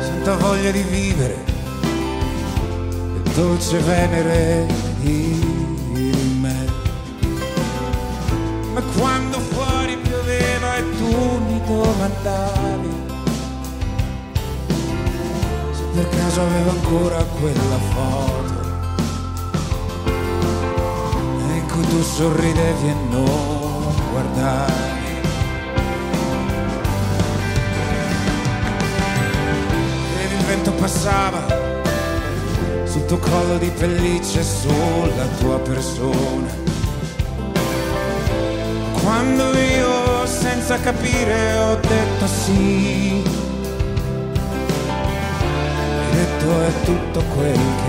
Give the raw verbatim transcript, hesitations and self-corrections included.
sento voglia di vivere, il dolce Venere in me. Ma quando fuori pioveva e tu mi domandavi se per caso avevo ancora quella foto in cui tu sorridevi e non guardavi. Ed il vento passava sul tuo collo di pelliccia e sulla tua persona. Quando io senza capire ho detto sì, hai detto è tutto quel che